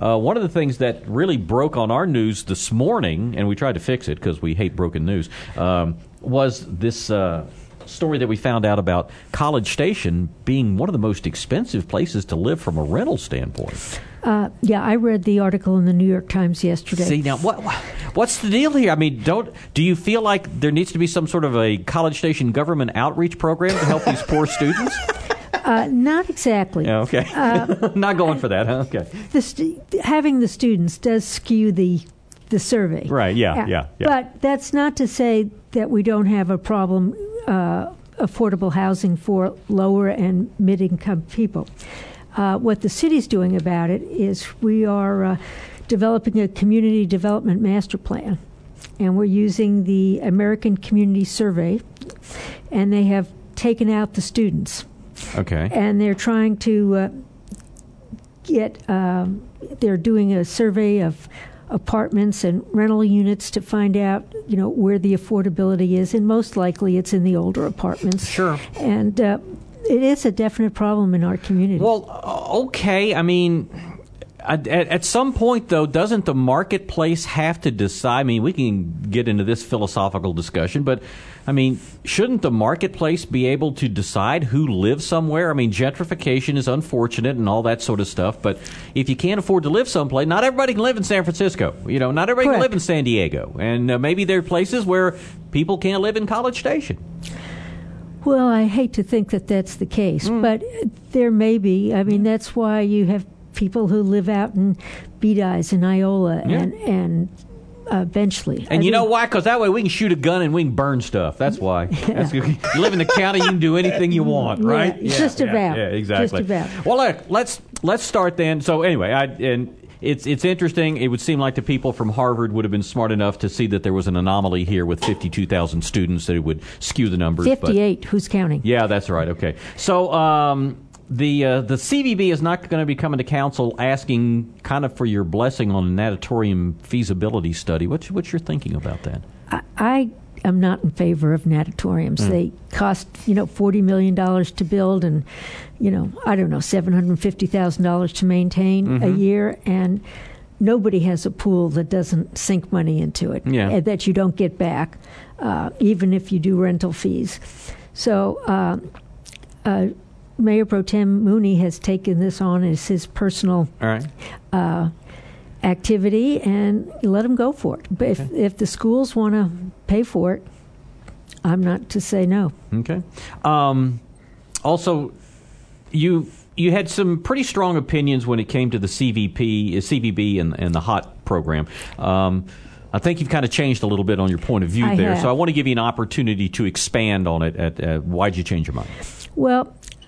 one of the things that really broke on our news this morning, and we tried to fix it because we hate broken news, was this story that we found out about College Station being one of the most expensive places to live from a rental standpoint. Yeah, I read the article in the New York Times yesterday. See, now, what's the deal here? I mean, do you feel like there needs to be some sort of a College Station government outreach program to help these poor students? Not exactly. Yeah, okay. Not going for that, huh? Okay. Having the students does skew the survey. Right, yeah. But that's not to say that we don't have a problem affordable housing for lower and mid-income people. What the city's doing about it is we are developing a community development master plan, and we're using the American Community Survey, and they have taken out the students. Okay. And they're trying to they're doing a survey of apartments and rental units to find out, where the affordability is, and most likely it's in the older apartments. Sure. And it is a definite problem in our community. Well, okay. I mean, at some point, though, doesn't the marketplace have to decide? I mean, we can get into this philosophical discussion, but, I mean, shouldn't the marketplace be able to decide who lives somewhere? I mean, gentrification is unfortunate and all that sort of stuff, but if you can't afford to live someplace, not everybody can live in San Francisco. Not everybody can live in San Diego. And maybe there are places where people can't live in College Station. Well, I hate to think that that's the case, but there may be. I mean, that's why you have people who live out in Beedies and Iola and Benchley. And you know why? Because that way we can shoot a gun and we can burn stuff. That's why. Yeah. You live in the county, you can do anything you want, right? Just about. Yeah, exactly. Just about. Well, look, let's start then. So anyway, it's interesting. It would seem like the people from Harvard would have been smart enough to see that there was an anomaly here with 52,000 students that it would skew the numbers. 58. Who's counting? Yeah, that's right. Okay. So the CVB is not going to be coming to council asking kind of for your blessing on a natatorium feasibility study. What's your thinking about that? I am not in favor of natatoriums. They cost $40 million to build, and I don't know, $750,000 to maintain a year, and nobody has a pool that doesn't sink money into it, that you don't get back, even if you do rental fees. So Mayor Pro Tem Mooney has taken this on as his personal activity, and let him go for it. But if the schools want to pay for it, I'm not to say no. Okay. Also, you had some pretty strong opinions when it came to the CVB and the HOT program. I think you've kind of changed a little bit on your point of view there. So I want to give you an opportunity to expand on it. Why'd you change your mind? Well,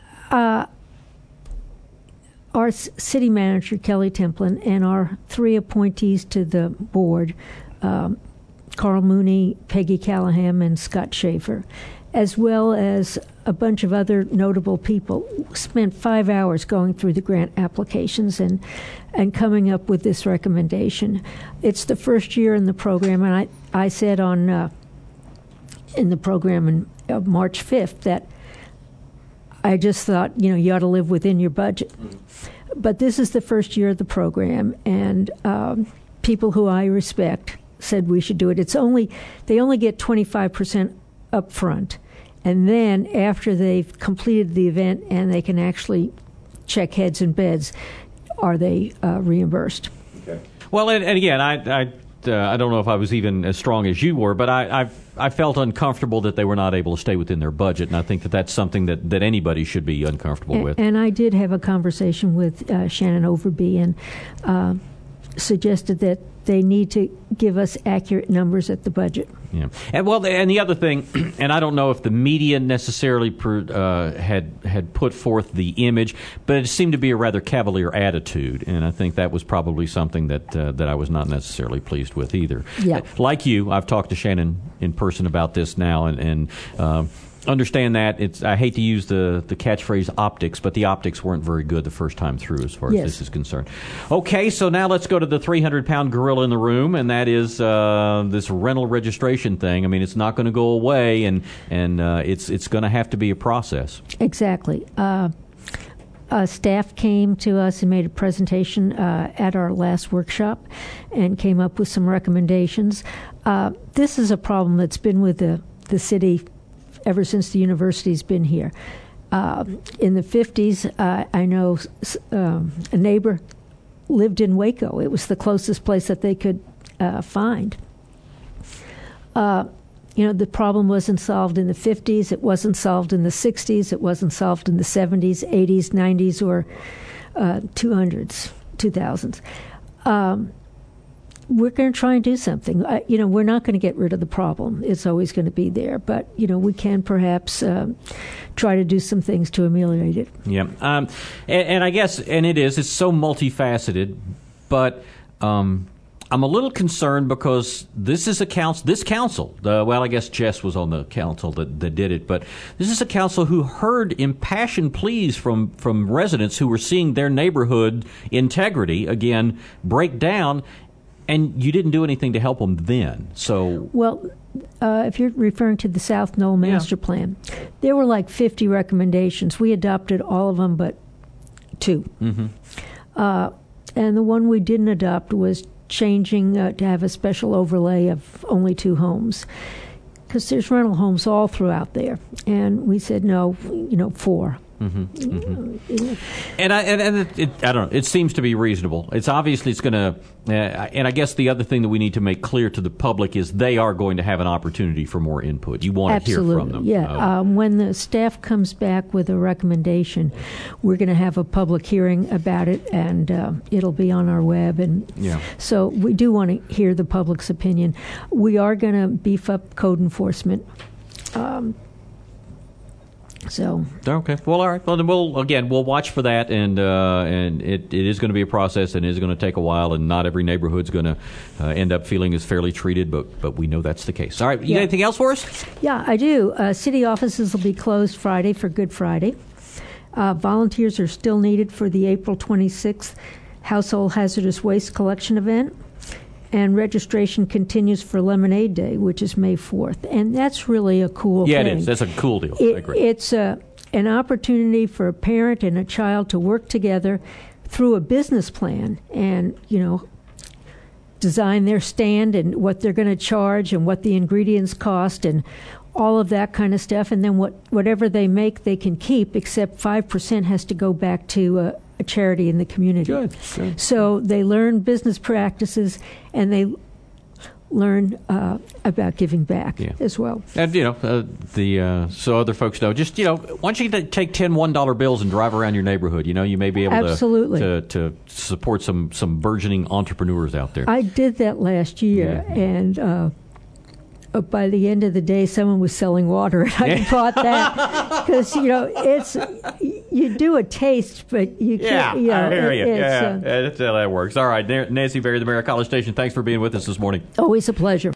our city manager, Kelly Templin, and our three appointees to the board, Carl Mooney, Peggy Callahan, and Scott Schaefer, as well as a bunch of other notable people, spent 5 hours going through the grant applications and coming up with this recommendation. It's the first year in the program, and I said in the program on March 5th that I just thought, you ought to live within your budget. But this is the first year of the program, and people who I respect said we should do it. They only get 25% up front, and then after they've completed the event and they can actually check heads and beds, are they reimbursed? Okay. Well, and again, I don't know if I was even as strong as you were, but I felt uncomfortable that they were not able to stay within their budget, and I think that's something that anybody should be uncomfortable with. And I did have a conversation with Shannon Overby and suggested that they need to give us accurate numbers at the budget. Yeah, and the other thing, and I don't know if the media necessarily had put forth the image, but it seemed to be a rather cavalier attitude, and I think that was probably something that I was not necessarily pleased with either. Yeah. Like you, I've talked to Shannon in person about this now, and understand that. I hate to use the catchphrase optics, but the optics weren't very good the first time through as far as this is concerned. Okay, so now let's go to the 300-pound gorilla in the room, and that is this rental registration thing. I mean, it's not going to go away, and it's going to have to be a process. Exactly. Staff came to us and made a presentation at our last workshop and came up with some recommendations. This is a problem that's been with the city ever since the university's been here. In the 50s, I know a neighbor lived in Waco. It was the closest place that they could find. The problem wasn't solved in the 50s. It wasn't solved in the 60s. It wasn't solved in the 70s, 80s, 90s, or 2000s. We're going to try and do something. We're not going to get rid of the problem. It's always going to be there. But, we can perhaps try to do some things to ameliorate it. Yeah. And I guess, it's so multifaceted, but I'm a little concerned because this council, I guess Jess was on the council that did it, but this is a council who heard impassioned pleas from residents who were seeing their neighborhood integrity, again, break down, and you didn't do anything to help them then. So, well, if you're referring to the South Knoll Master Plan, there were like 50 recommendations. We adopted all of them but 2. Mm-hmm. And the one we didn't adopt was changing to have a special overlay of only 2 homes, because there's rental homes all throughout there, and we said no, 4. Mm-hmm. Mm-hmm. And I don't know. It seems to be reasonable. It's going to, and I guess the other thing that we need to make clear to the public is they are going to have an opportunity for more input. You want to hear from them. Yeah. When the staff comes back with a recommendation, we're going to have a public hearing about it, and it'll be on our web. And so we do want to hear the public's opinion. We are going to beef up code enforcement. Okay. Well, all right. Well, then we'll watch for that, and it is going to be a process, and it is going to take a while, and not every neighborhood's going to end up feeling as fairly treated, but we know that's the case. All right. You got anything else for us? Yeah, I do. City offices will be closed Friday for Good Friday. Volunteers are still needed for the April 26th Household Hazardous Waste Collection event. And registration continues for Lemonade Day, which is May 4th. And that's really a cool thing. Yeah, it is. That's a cool deal. I agree. It's an opportunity for a parent and a child to work together through a business plan and, design their stand and what they're going to charge and what the ingredients cost and all of that kind of stuff. And then whatever they make, they can keep, except 5% has to go back to a charity in the community. Good. So they learn business practices, and they learn about giving back as well. And so other folks know. Just why don't you take 10 $1 bills and drive around your neighborhood? You may be able to support some burgeoning entrepreneurs out there. I did that last year, and by the end of the day, someone was selling water, and I bought that because you do a taste, but you can't. I hear you. That's how that works. All right, Nancy Berry, the Mayor of College Station. Thanks for being with us this morning. Always a pleasure.